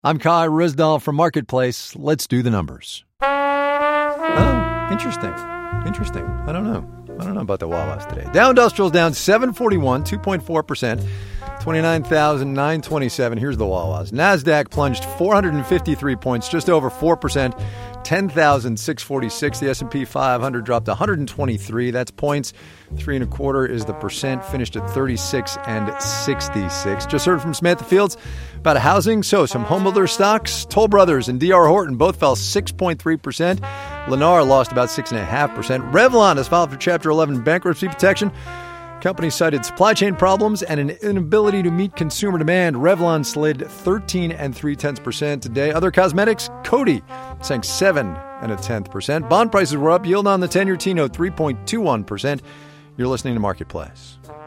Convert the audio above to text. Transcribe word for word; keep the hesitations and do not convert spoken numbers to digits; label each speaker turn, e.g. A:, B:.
A: I'm Kai Rizdal from Marketplace. Let's do the numbers. Oh, interesting. Interesting. I don't know. I don't know about the Wawas today. Dow Industrial's down seven forty-one, two point four percent, twenty-nine thousand nine hundred twenty-seven. Here's the Wawas. NASDAQ plunged four hundred fifty-three points, just over four percent, ten thousand six hundred forty-six. The S and P five hundred dropped one hundred twenty-three. That's points. Three and a quarter is the percent. Finished at thirty-six and sixty-six. Just heard from Samantha Fields about housing. So some home builder stocks. Toll Brothers and D R Horton both fell six point three percent. Lennar lost about six point five percent. Revlon has filed for Chapter eleven bankruptcy protection. Company cited supply chain problems and an inability to meet consumer demand. Revlon slid thirteen and three tenths percent today. Other cosmetics, Coty sank seven and a tenth percent. Bond prices were up. Yield on the ten-year T-note three point two one percent. You're listening to Marketplace.